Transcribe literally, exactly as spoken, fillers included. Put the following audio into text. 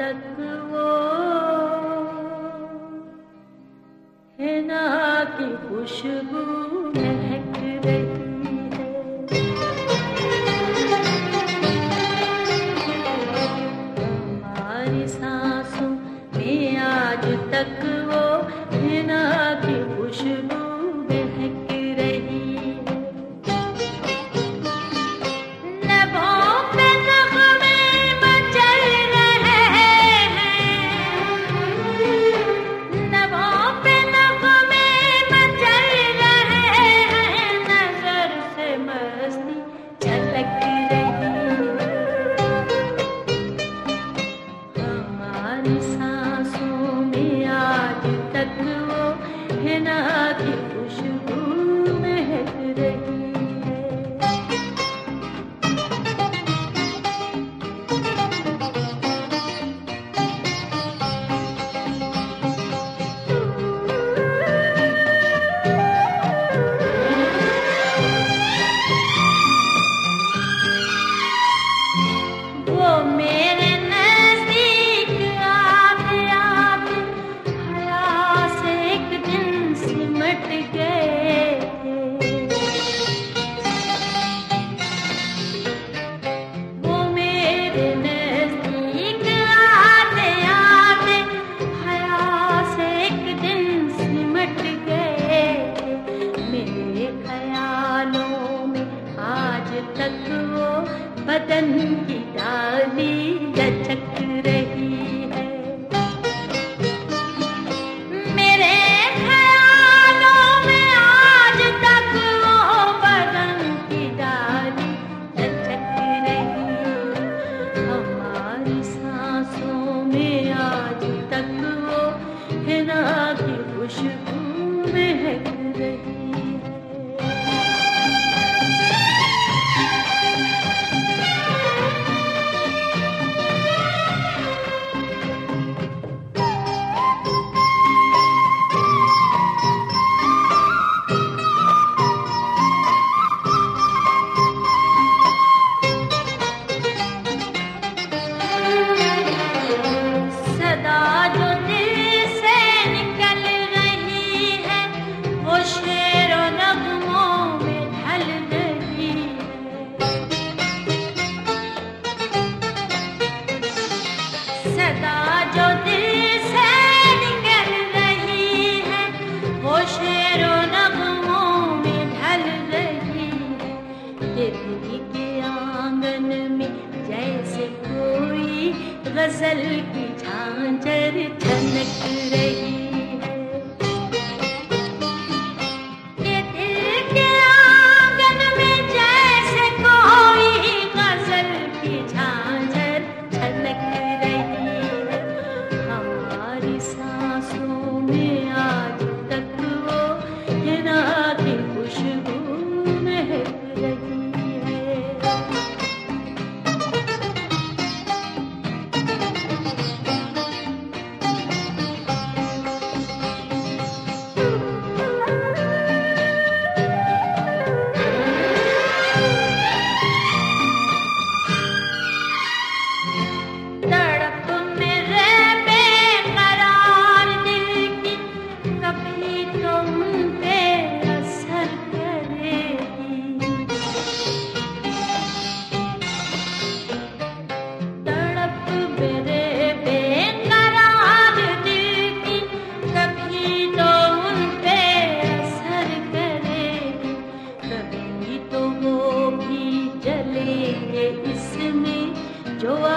तक वो हिना की खुशबू महक रही है। हमारी सांसों में आज तक वो हिना की खुशबू महक रही है। लबों पे नगमे मचल रहे हैं, लबों पे नगमे मचल रहे हैं, नजर से मस्ती झलक रही है। हमारी सांसों में आज तक वो हिना की खुशबू महक रही है। वो मेरे नजदीक आते आते हया से एक दिन सिमट गए। वो मेरे नजदीक आते आते हया से एक दिन सिमट गए। मेरे ख्यालों में आज तक वो बदन की डाली लचक रही है। मेरे ख्यालों में आज तक वो बदन की डाली लचक रही है। हमारी सांसों में आज तक वो हिना की खुशबू महक रही है। सदा जो दिल से निकल रही है, वो शेरो नगमों में ढल रही है। सदा जो दिल से निकल रही है, वो शेरो नगमों में ढल रही है। ये दिल के आंगन में जैसे कोई गजल की झांझर छनक रही है। ये दिल के आंगन में जैसे कोई गजल की झांझर छनक रही है। हमारी सांसों में आज तक वो हिना की खुशबू महक रही है। तड़प मेरे बेकरार दिल की कभी तो उन पे असर करेगी। तड़प मेरे बेकरार दिल की कभी तो उन पे असर करेगी। कभी तो वो भी जलेंगे इसमें जो